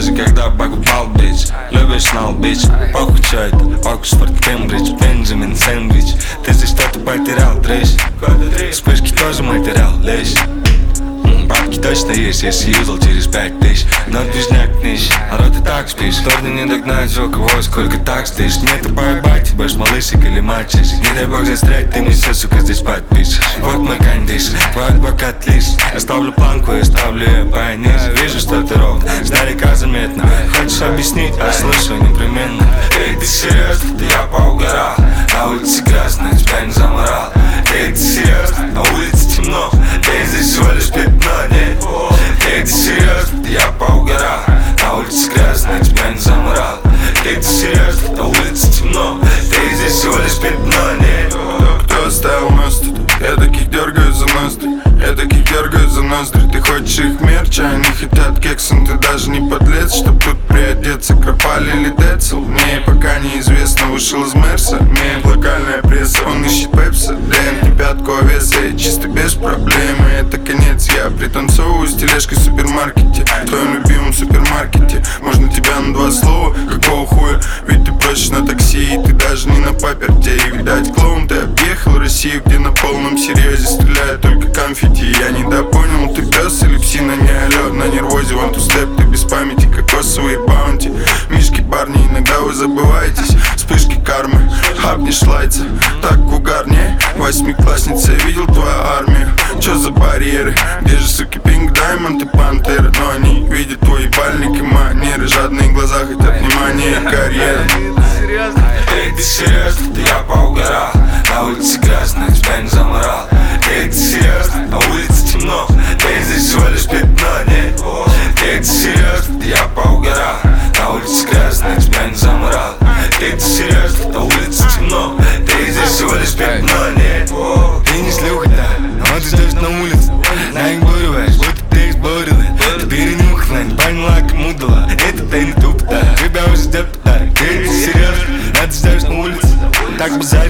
даже когда покупал, бич. Любишь знал, бич. Похуй, чё это, Оксфорд, Кембридж, Бенджамин, Сэндвич. Ты здесь что-то потерял, трещ. Вспышки тоже материал, лечь. Бабки точно есть, если юзал через 5000. Но движняк нищ, народ и так спишь. Трудно не догнать, у кого сколько так стоишь. Нету поебать, ты будешь малышик или мальчик. Не дай бог застрять, ты мне все, сука, здесь подпишешь. Вот мой кондиш, твой адвокат лишь. Я ставлю планку, я ставлю ее пониже. Вижу, что ты ровно, сдалека заметно. Хочешь объяснить, я слышу непременно. Эй, ты серьезно, да я поугарал. На улице грязно, тебя не заморал. Эй, ты серьезно, на улице темно. Эй, здесь всего лишь пятно, нет. Эй, ты серьезно, да я поугарал. На улице грязно, тебя не заморал. Эй, ты серьезно, на улице темно. Эй, здесь всего лишь пятно, нет. Кто оставил нас тут? Я таких дергаю за ноздри. Я таких дергаю за ноздри. Ты хочешь их мерч, а они хотят кексон. Ты даже не подлец, чтоб тут приодеться. Кропали или Децл? Мне пока неизвестно, вышел из Мерса. Имеет локальная пресса, он ищет пепси. ДНК пятку овеса, я чисто без проблем. И это конец, я пританцовываю с тележкой в супермаркете. В твоем любимом супермаркете. Можно тебя на 2 слова, какого хуя? Ведь ты просишь на такси, и ты даже не на паперте. И видать, клоун, ты объехал Россию, где на полном серьезе стреляют только конфетти. Я недопонял, ты пес или псина, не алё. На нервозе, one two step, ты без памяти, кокосовые баунти. Мишки, парни, иногда вы забываетесь. Вспышки кармы, хапнешь лайца. Так угарнее, 8-классница, я видел твою армию. Чё за барьеры? Где же, суки, Пинк, Даймонд и Пантера? Но они видят твой ебальник и манеры. Жадные глаза хотят внимания и карьеры. Эй, ты серьезно, да я поугарал. На улице грязно, тебя не заморал. Эй, ты серьезно, на улице темно. Эй, здесь всего лишь пятно, нет. Эй, ты серьезно, да я поугарал. На улице грязно, тебя не заморал. Эй, ты серьезно, на улице темно. Эй, здесь всего лишь пятно, нет. Ты не шлюха, да, но ты ждешь на улице. Наигрываешь, будто ты изборила. Ты перенюхала, не поняла, кому дала. Это ты не туп, да, тебя уже ждет подарок. Эй, ты серьезно, да ты ждешь на улице. Так бы